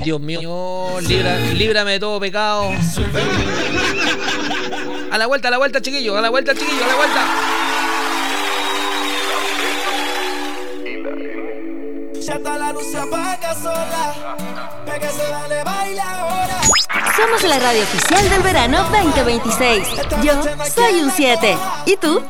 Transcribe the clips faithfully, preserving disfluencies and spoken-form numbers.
Dios mío, libra, líbrame de todo pecado. A la vuelta, a la vuelta, chiquillo, a la vuelta, chiquillo, a la vuelta. Ya está la luz, se apaga sola. Pégase, dale, baila ahora. Somos la radio oficial del verano veinte veintiséis. Yo soy un siete. ¿Y tú?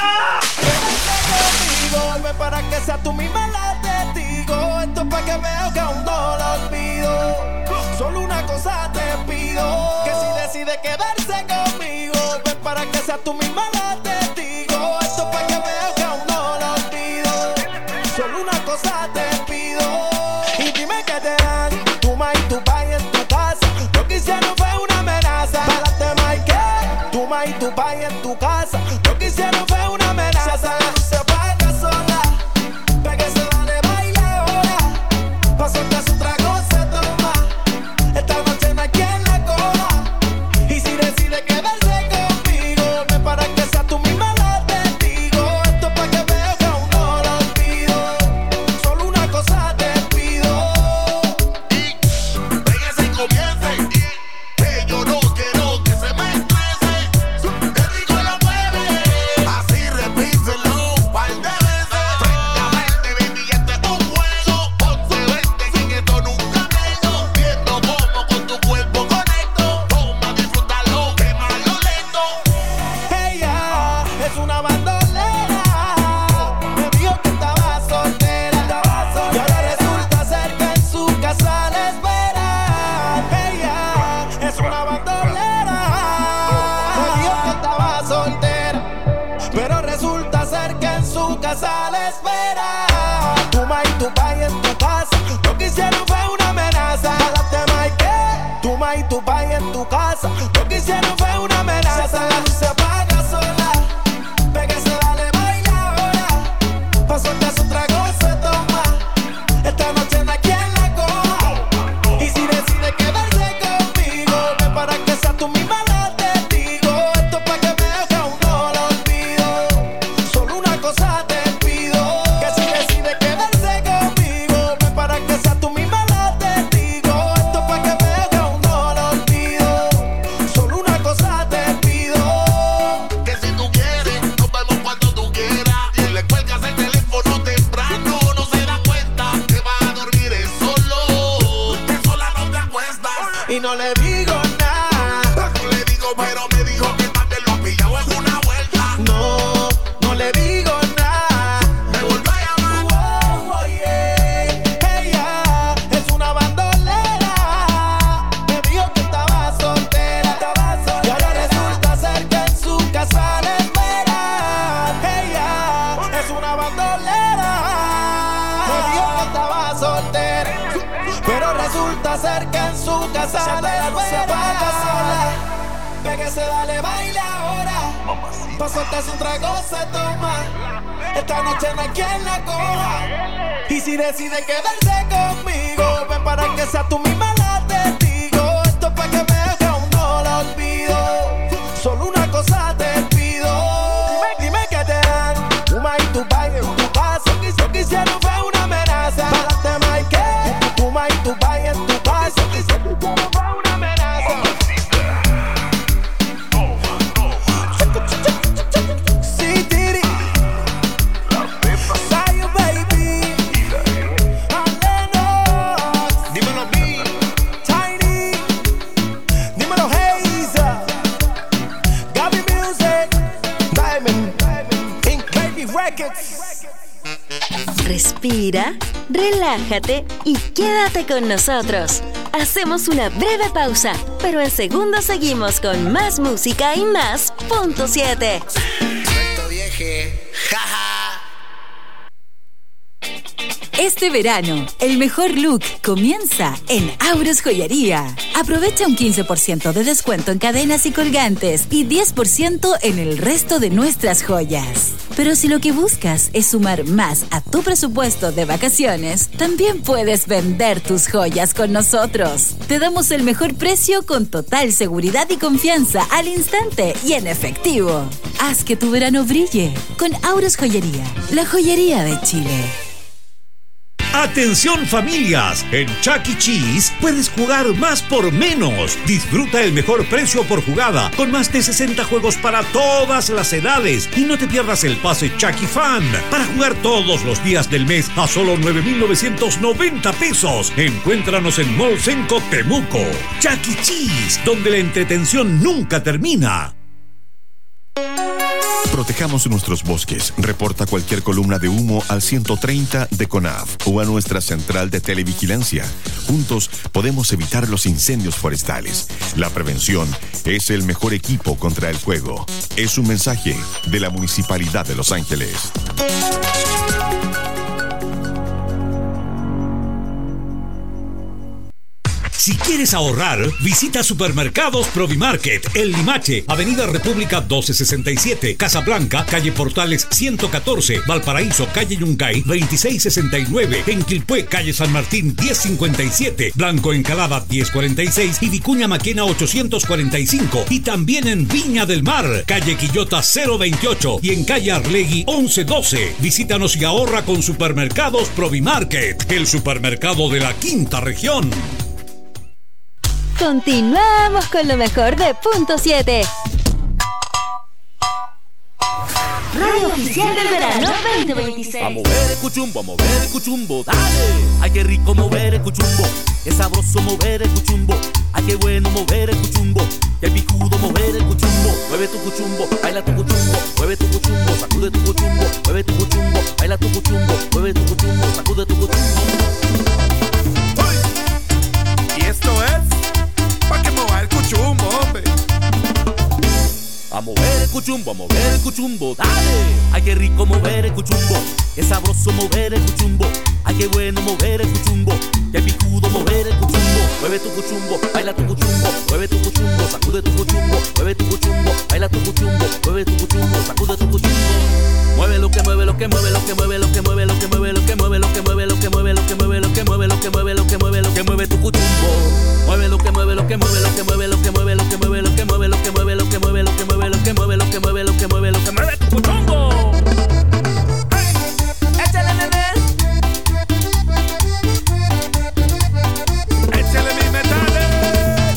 Ven para que sea tú misma la testigo. Esto es para que veas que aún no lo olvido. Solo una cosa te pido, que si decides quedarse conmigo, ven para que sea tú misma la testigo. Esto es para que veas que aún no lo olvido. Solo una cosa te pido. Y dime que te dan tu ma y tu pa en tu casa. Lo que hicieron fue una amenaza. Párate, Mike, tu ma y tu pa en tu casa. Lo que hicieron fue una amenaza. Se apaga sola. Pégase, dale, baila ahora. Pa' soltar su trago se toma. Esta noche no hay quien la coja. Y si decide quedarse conmigo, ven para que sea tú misma la testigo. Esto es pa' que veas que aún no lo olvido. Solo una cosa te pido. Y pégase y comience. Que yo no quiero que se me estrese. Qué rico lo mueve. Así repíselo un par de veces. Francamente, baby, este es un juego. once veinte y en esto nunca meto. Viendo cómo con tu cuerpo conecto. Toma, disfrútalo, quémalo lento. Ella es una bandolera. Me dijo que estaba soltera. Y ahora resulta ser que en su casa la esperan. Ella es una bandolera. Me dijo que estaba soltera. Pero resulta ser que en su casa la esperan. Tu ma y tu pa en tu casa. Lo que hicieron fue una amenaza. Párate, Mike, tu ma y tu pa en tu casa. Lo que hicieron fue una amenaza. La luz se apaga sola. Pégase, dale, baila ahora. Pa' soltar su trago se toma. Esta noche no hay quien la coja. Y si decide quedarse conmigo, ven para que sea tú misma la testigo. Esto es pa' que veas que aún no lo olvido. Solo una cosa te pido, que si decide quedarse conmigo, ven para que sea tú misma la testigo. Esto es pa' que veas que aún no lo olvido. Solo una cosa te pido. Que si tú quieres, nos vemos cuando tú quieras. Y le cuelgas el teléfono temprano. No se da cuenta que va a dormir es solo. Que sola no te acuestas. Y no le digo nada. No le digo, pero me dijo que también lo ha pillado en una vuelta. No, no le digo nada. Me volvió a llamar. Oh, oye, ella es una bandolera. Me dijo que estaba soltera. Y ahora resulta ser que en su casa la esperan. Ella es una bandolera. Me dijo que estaba soltera. Pero resulta ser que en su casa la esperan. Pégase, dale, baila ahora. Pa' soltarse un trago se toma. Esta noche no hay quien la coja. Y si decide quedarse conmigo, ven para que sea tú misma la testigo. Esto es pa' que veas que aún no lo olvido. Solo una cosa te pido. Dime que te dan tu ma y tu pa en tu casa. Lo que hicieron fue una amenaza. Párate, Mike, tu ma y tu pa en tu casa. Lo que hicieron fue una amenaza. Sí, Tiri. Zion, baby. Lennox. Dímelo, B. Tiny. Dímelo, Haze. Gaby Music. Diamond. Ink Baby Records. Respira, relájate y quédate con nosotros. Hacemos una breve pausa, pero en segundos seguimos con más música y más punto siete. Suelto vieje. Jaja. Este verano, el mejor look comienza en Auros Joyería. Aprovecha un quince por ciento de descuento en cadenas y colgantes y diez por ciento en el resto de nuestras joyas. Pero si lo que buscas es sumar más a tu presupuesto de vacaciones, también puedes vender tus joyas con nosotros. Te damos el mejor precio con total seguridad y confianza al instante y en efectivo. Haz que tu verano brille con Auros Joyería, la joyería de Chile. Atención familias, en Chuck E. Cheese puedes jugar más por menos. Disfruta el mejor precio por jugada con más de sesenta juegos para todas las edades y no te pierdas el pase Chuck E. Fan para jugar todos los días del mes a solo nueve mil novecientos noventa pesos. Encuéntranos en Mall Senco Temuco. Chuck E. Cheese, donde la entretención nunca termina. Protejamos nuestros bosques. Reporta cualquier columna de humo al ciento treinta de CONAF o a nuestra central de televigilancia. Juntos podemos evitar los incendios forestales. La prevención es el mejor equipo contra el fuego. Es un mensaje de la Municipalidad de Los Ángeles. Si quieres ahorrar, visita Supermercados Provimarket, El Limache, Avenida República doce sesenta y siete, Casablanca, Calle Portales ciento catorce, Valparaíso, Calle Yungay veintiséis sesenta y nueve, en Quilpué, Calle San Martín diez cincuenta y siete, Blanco Encalada diez cuarenta y seis y Vicuña Maquena ochocientos cuarenta y cinco. Y también en Viña del Mar, Calle Quillota cero veintiocho y en Calle Arlegui once doce. Visítanos y ahorra con Supermercados Provimarket, el supermercado de la quinta región. Continuamos con lo mejor de Punto siete. Radio Oficial del Verano veinte veintiséis. A mover el cuchumbo, a mover el cuchumbo, dale. Ay, qué rico mover el cuchumbo. Es sabroso mover el cuchumbo. Ay, qué bueno mover el cuchumbo. Qué picudo mover el cuchumbo. Mueve tu cuchumbo, baila tu cuchumbo. Mueve tu cuchumbo, sacude tu cuchumbo. Mueve tu cuchumbo, baila tu cuchumbo. Mueve tu cuchumbo, sacude tu cuchumbo. ¡Uy! Y esto es pa' que mueva el cuchumbo, hombre. A mover el cuchumbo, a mover el cuchumbo, dale. Ay, qué rico mover el cuchumbo. Es sabroso mover el cuchumbo. Ay, qué bueno mover el cuchumbo. Qué picudo mover el cuchumbo. Mueve tu cuchumbo, baila tu cuchumbo. Mueve tu cuchumbo, sacude tu cuchumbo. Mueve tu cuchumbo, baila tu cuchumbo. Mueve tu cuchumbo, sacude tu cuchumbo. Mueve lo que mueve, lo que mueve, lo que mueve, lo que mueve, lo que mueve, lo que mueve, lo que mueve, lo que mueve, lo que mueve, lo que mueve, lo que mueve, lo que mueve, lo que mueve tu cuchumbo. Mueve lo que mueve, lo que mueve, lo que mueve, lo que mueve, lo que mueve, lo que mueve, lo que mueve, lo que mueve, lo que mueve, lo que mueve, lo que mueve, lo que mueve, lo que mueve tu cuchumbo. Échale, nene. Échale mis metales.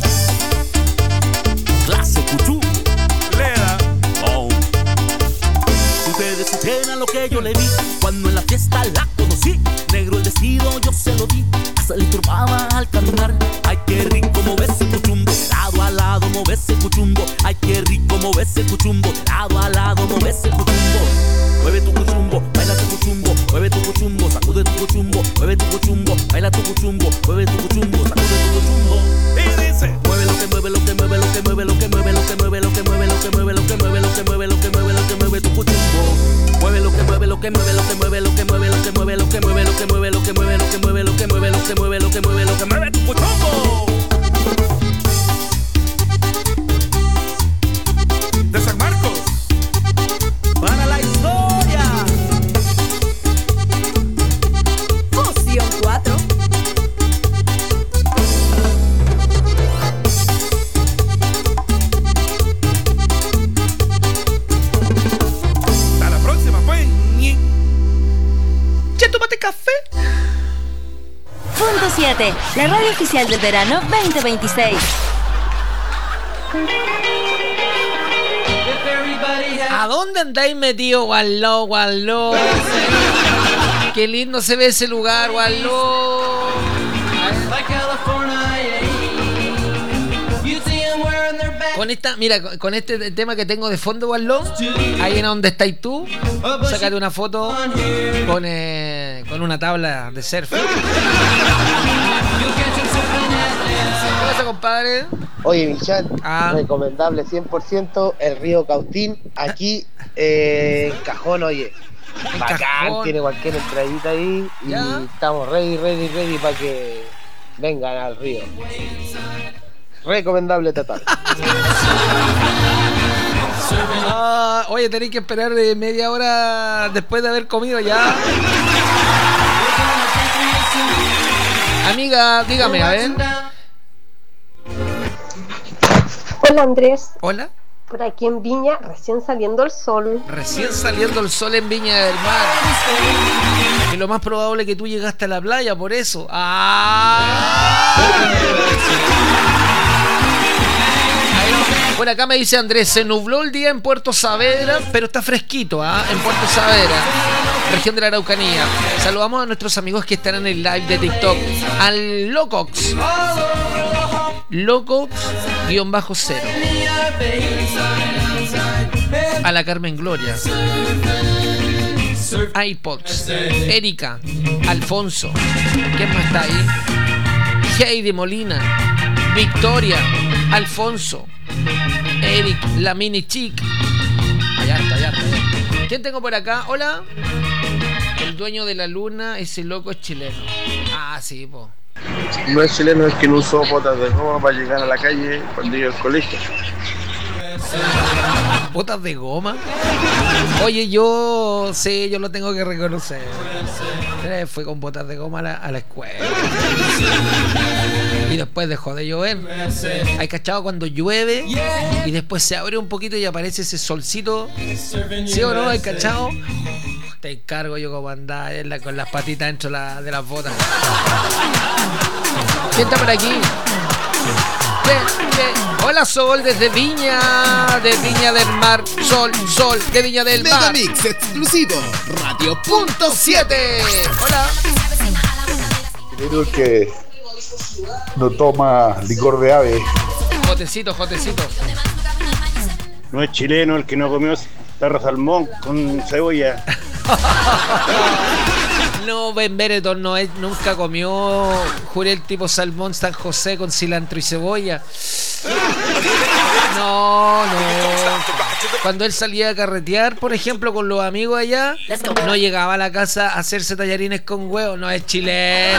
Clase cuchú. Lera. Oh. Ustedes supieran lo que yo le vi cuando en la fiesta la conocí. Negro el vestido yo se lo vi. Hasta le turbaba al caminar. Ay, qué rico mover ese cuchumbo. Lado a lado mover ese cuchumbo. Ay, qué rico mover ese cuchumbo. Lado a lado mover ese cuchumbo. Mueve tu cuchumbo, baila tu cuchumbo. Mueve tu cuchumbo, sacude tu cuchumbo. Mueve tu cuchumbo, baila tu cuchumbo. Mueve tu cuchumbo, sacude tu cuchumbo. Y dice, mueve lo que mueve, lo que mueve, lo que mueve, lo que mueve, lo que mueve, lo que mueve, lo que mueve, lo que mueve, lo que mueve, lo que mueve, lo que mueve tu cuchumbo. Mueve lo que mueve, lo que mueve, lo que mueve, lo que mueve, lo que mueve, lo que mueve, lo que mueve, lo que mueve, lo que mueve, lo que mueve, lo que mueve, lo que mueve, lo que mueve tu cuchumbo. De San Marcos para la historia. Fusión cuatro. Hasta la próxima, pues. ¿Ya tomaste café? Punto siete, la radio oficial del verano veinte veintiséis. ¿A dónde andáis metido, Wallo, Wallo? Qué lindo se ve ese lugar, Wallo. Con esta, mira, con este tema que tengo de fondo, Wallo, ahí en donde estáis tú, sácate una foto con, eh, con una tabla de surf. ¿Qué pasa, compadre? Oye, Michal, Ah. recomendable cien por ciento el río Cautín, aquí eh, en Cajón, oye. En Bacán, Cajón. tiene cualquier entradita ahí y Ya. estamos ready, ready, ready para que vengan al río. Recomendable total. Ah, oye, tenéis que esperar de media hora después de haber comido ya. Amiga, dígame, a ver. Hola, Andrés. Hola. Por aquí en Viña, recién saliendo el sol. Recién saliendo el sol en Viña del Mar. Y lo más probable es que tú llegaste a la playa por eso. ¡Ah! Bueno, acá me dice Andrés, se nubló el día en Puerto Saavedra, pero está fresquito, ¿ah? En Puerto Saavedra, región de la Araucanía. Saludamos a nuestros amigos que están en el live de TikTok. Al Locox. Locox guión bajo cero. A la Carmen Gloria. iPods. Erika. Alfonso. ¿Quién más está ahí? Heidi Molina. Victoria. Alfonso. Eric, la mini chic. Allá está, allá está, allá está. ¿Quién tengo por acá? Hola. El dueño de la luna, ese loco es chileno. Ah, sí, po. No es chileno, es que no usó botas de goma para llegar a la calle cuando iba al colegio. ¿Botas de goma? Oye, yo sí, yo lo tengo que reconocer. Fue con botas de goma a la, a la escuela. Y después dejó de llover. ¿Hay cachado cuando llueve? Y después se abre un poquito y aparece ese solcito. ¿Sí o no? ¿Hay cachado? Te encargo yo como andar con las patitas dentro de, la, de las botas. ¿Quién está por aquí? ¿Qué? ¿Qué? Hola Sol, desde Viña, de Viña del Mar. Sol, Sol, de Viña del Mar. Megamix exclusivo, Radio Punto siete. Hola. Creo que no toma licor de ave. Jotecito, jotecito. No es chileno el que no comió perro salmón con cebolla. No, Ben Bereton no es, nunca comió jurel tipo salmón San José con cilantro y cebolla. No, no. Cuando él salía a carretear, por ejemplo, con los amigos allá, no llegaba a la casa a hacerse tallarines con huevo. No es chileno.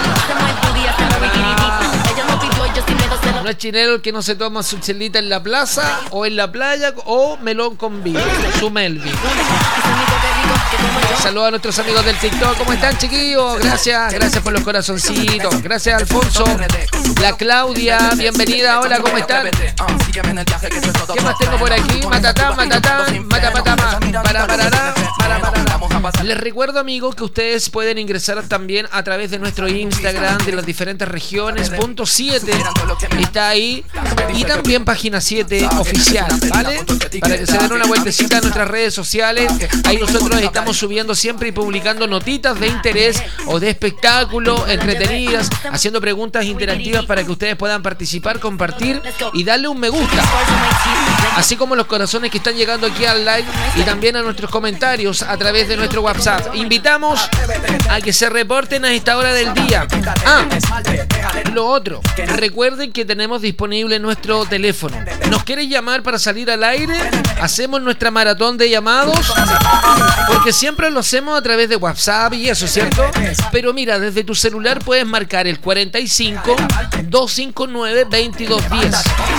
No, no es chileno el que no se toma su chelita en la plaza o en la playa o melón con vino. Su Melvin. Saludos a nuestros amigos del TikTok. ¿Cómo están, chiquillos? Gracias, gracias por los corazoncitos. Gracias, Alfonso. La Claudia, bienvenida. Hola, ¿cómo están? ¿Qué más tengo por aquí? Matatán, matatán, matapatama. Para, para, para, para, para. Les recuerdo, amigos, que ustedes pueden ingresar también a través de nuestro Instagram de las diferentes regiones. Punto siete está ahí. Y también página siete oficial, ¿vale? Para que se den una vueltecita a nuestras redes sociales. Ahí nosotros estamos subiendo siempre y publicando notitas de interés o de espectáculo, entretenidas, haciendo preguntas interactivas para que ustedes puedan participar, compartir y darle un me gusta. Así como los corazones que están llegando aquí al live y también a nuestros comentarios a través de nuestro WhatsApp. Invitamos a que se reporten a esta hora del día. Ah, lo otro, recuerden que tenemos disponible nuestro teléfono. ¿Nos quieres llamar para salir al aire? Hacemos nuestra maratón de llamados, porque siempre lo hacemos a través de WhatsApp y eso, ¿cierto? Pero mira, desde tu celular puedes marcar el cuarenta y cinco, doscientos cincuenta y nueve, veintidós diez.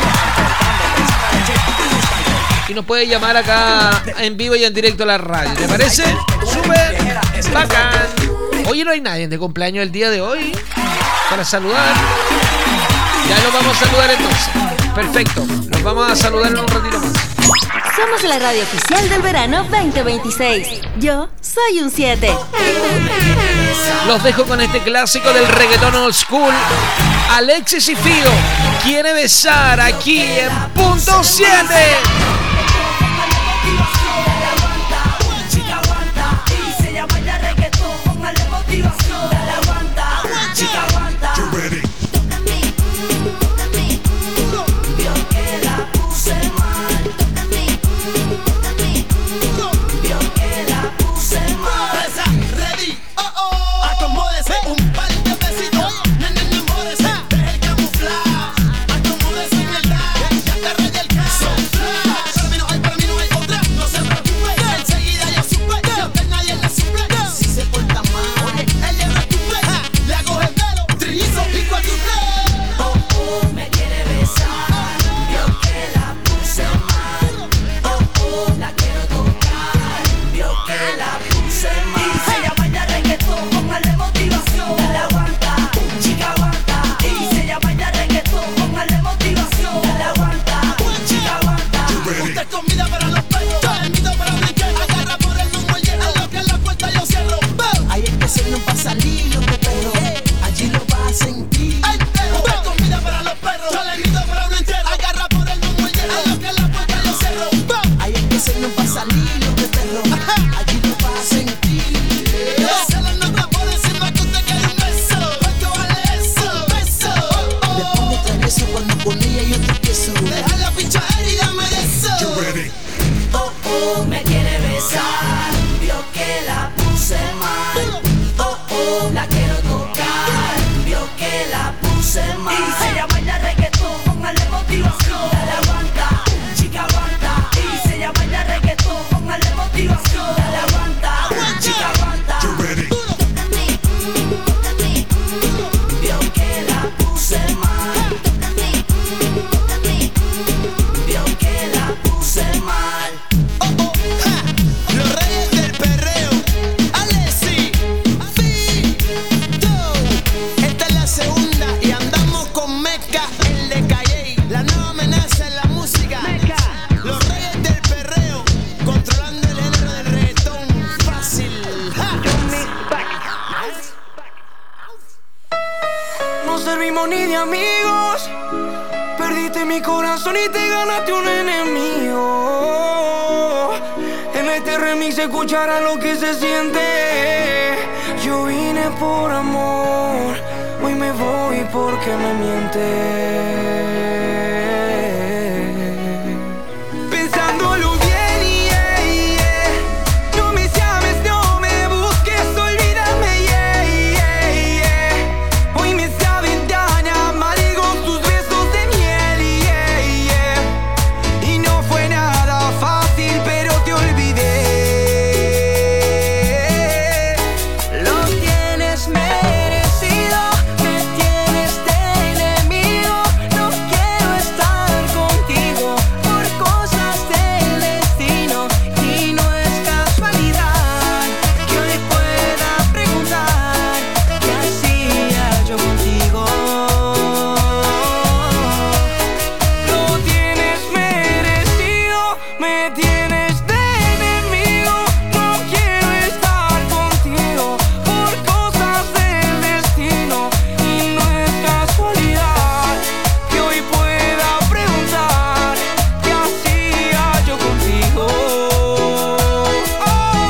Y nos puede llamar acá en vivo y en directo a la radio. ¿Te parece? ¡Súper bacán! Oye, no hay nadie de cumpleaños el día de hoy para saludar. Ya nos vamos a saludar entonces. Perfecto. Nos vamos a saludar en un ratito más. Somos la radio oficial del verano veinte veintiséis. Yo soy un siete. Los dejo con este clásico del reggaetón old school. Alexis y Fido quiere besar aquí en Punto siete. Flash. con ella yo tropiezo. Deja la ficha y dame de eso. Oh, oh, me quiere besar. Vio que la puse mal. Oh, oh, la quiero tocar. Vio que la puse mal. Y si ella baila reggaetón, póngale motivación. Dale aguanta, chica aguanta. Y si ella baila reggaetón, póngale motivación. Dale aguanta, chica aguanta. Vio que la puse mal. Vio que la puse mal. Oh, oh, ja. Los reyes del perreo. Alessi, Fito. Esta es la segunda y andamos con Meca, el de Calle. La nueva amenaza en la música. Meca. Los reyes del perreo, controlando el género del reggaetón. Fácil. Ja. No servimos ni de amigos. Perdiste mi corazón y te ganaste un enemigo. En este remix se escuchará lo que se siente. Yo vine por amor, hoy me voy porque me miente. Pensándolo bien, yeah, yeah. No me llames, no me busques, olvídame, yeah, yeah, yeah. Hoy me saben tan amargos tus besos de miel, yeah, yeah. Y no fue nada fácil, pero te olvidé. Lo tienes merecido, me tienes de enemigo. No quiero estar contigo por cosas del destino. Y no es casualidad que hoy pueda preguntar qué hacía yo contigo. Lo tienes merecido, me tienes de enemigo. No quiero estar contigo por cosas del destino. Y no es casualidad que hoy pueda preguntar qué hacía yo contigo. Oh,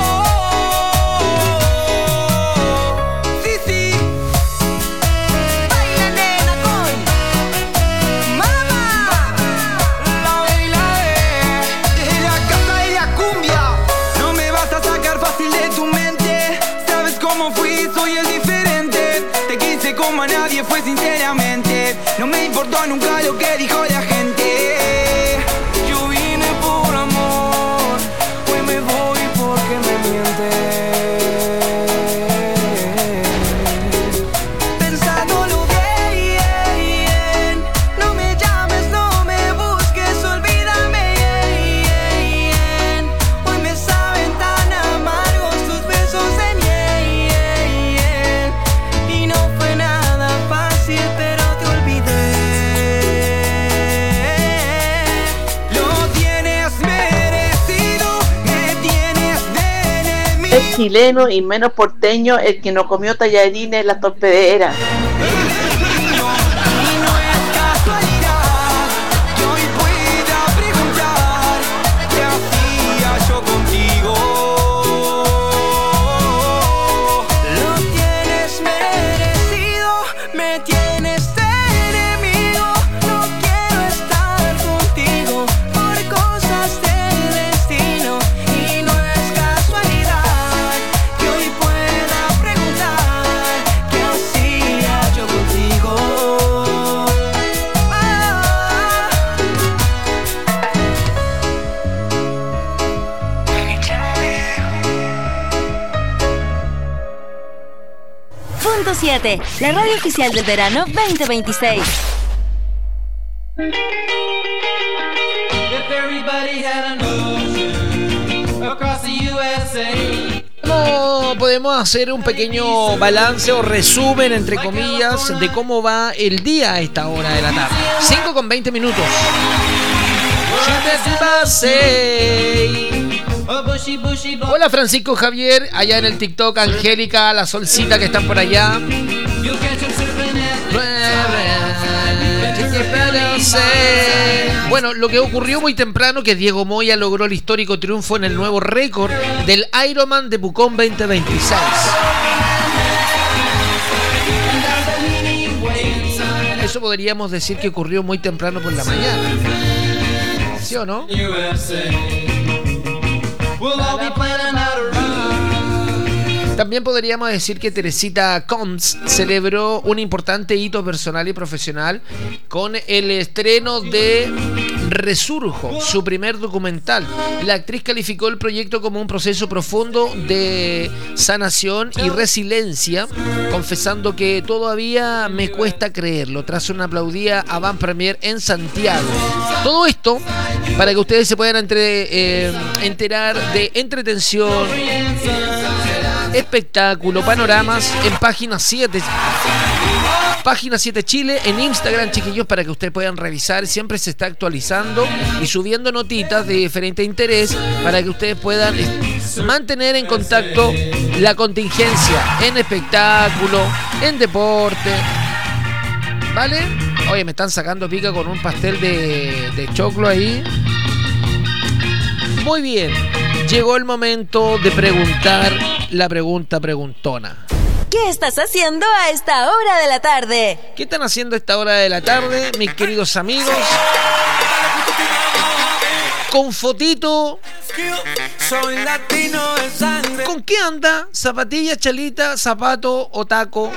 sí, sí. Baila, nena, con mamá. La baila desde la casa y la cumbia. No me vas a sacar fácil de tu mente. Sabes cómo fui, soy el diferente. Te quise como a nadie, fue sinceramente. No me importó nunca lo que dijo la gente. Yo vine por amor, hoy me voy porque me miente. Pensándolo bien, bien. No me llames, no me busques, olvídame, bien. Hoy me saben tan amargos tus besos de miel. Y no fue nada fácil, pero te olvidé. Lo tienes merecido, me tienes de enemigo. Es chileno y menos porteño el que no comió tallarines en la torpedera. Y no es casualidad que hoy pueda preguntar qué hacía yo contigo. Lo tienes merecido, me tienes de enemigo. No quiero estar contigo por cosas del destino. Y no es casualidad que hoy pueda preguntar qué hacía yo contigo. Ah. Punto siete, la radio oficial del verano veinte veintiséis. If everybody had an ocean across the U S A. No podemos hacer un pequeño balance o resumen, entre comillas, de cómo va el día a esta hora de la tarde. cinco con veinte minutos. Hola Francisco Javier, allá en el TikTok, Angélica, la Solcita que están por allá. Bueno, lo que ocurrió muy temprano que Diego Moya logró el histórico triunfo en el nuevo récord del Ironman de Pucón veinte veintiséis. Eso podríamos decir que ocurrió muy temprano por la mañana. ¿Sí o no? También podríamos decir que Teresita Combs celebró un importante hito personal y profesional con el estreno de Resurjo, su primer documental. La actriz calificó el proyecto como un proceso profundo de sanación y resiliencia, confesando que todavía me cuesta creerlo, tras una aplaudida avant-premiere en Santiago. Todo esto para que ustedes se puedan entre, eh, enterar de entretención, espectáculo, panoramas en Página siete. Página siete Chile en Instagram, chiquillos, para que ustedes puedan revisar. Siempre se está actualizando y subiendo notitas de diferente interés para que ustedes puedan mantener en contacto la contingencia en espectáculo, en deporte. ¿Vale? Oye, me están sacando pica con un pastel de, de choclo ahí. Muy bien. Llegó el momento de preguntar la pregunta preguntona. ¿Qué estás haciendo a esta hora de la tarde? ¿Qué están haciendo a esta hora de la tarde, mis queridos amigos? Con fotito. Soy latino de sangre. ¿Con qué anda? ¿Zapatilla, chalita, zapato o taco?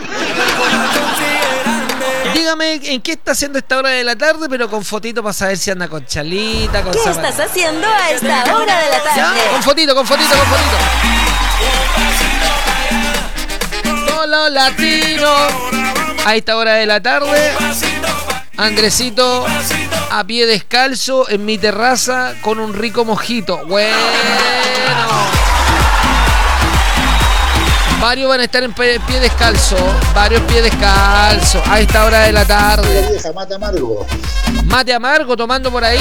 Dígame en qué está haciendo esta hora de la tarde, pero con fotito para saber si anda con chalita, con ¿Qué zapatilla. estás haciendo a esta hora de la tarde? ¿Ya? Con fotito, con fotito, con fotito. Solo latino. A esta hora de la tarde, Andresito a pie descalzo en mi terraza con un rico mojito. Bueno. Varios van a estar en pie descalzo. Varios pies descalzo a esta hora de la tarde. Vieja, mate amargo. Mate amargo tomando por ahí.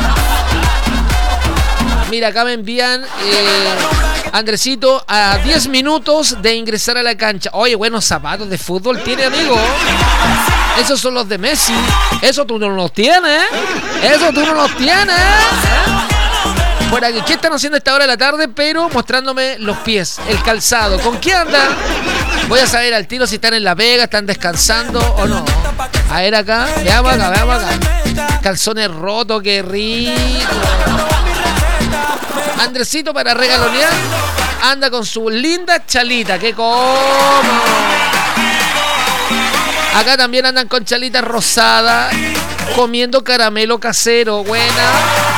Mira, acá me envían eh, Andresito a diez minutos de ingresar a la cancha. Oye, buenos zapatos de fútbol tiene, amigo. Esos son los de Messi. Eso tú no los tienes. Eso tú no los tienes. Por aquí, ¿qué están haciendo a esta hora de la tarde? Pero mostrándome los pies, el calzado. ¿Con qué andan? Voy a saber al tiro si están en la pega, están descansando o no. A ver acá, veamos acá, veamos acá. Calzones rotos, qué rico. Andresito para regalonear anda con su linda chalita, qué cómodo. Acá también andan con chalita rosada, comiendo caramelo casero, buena.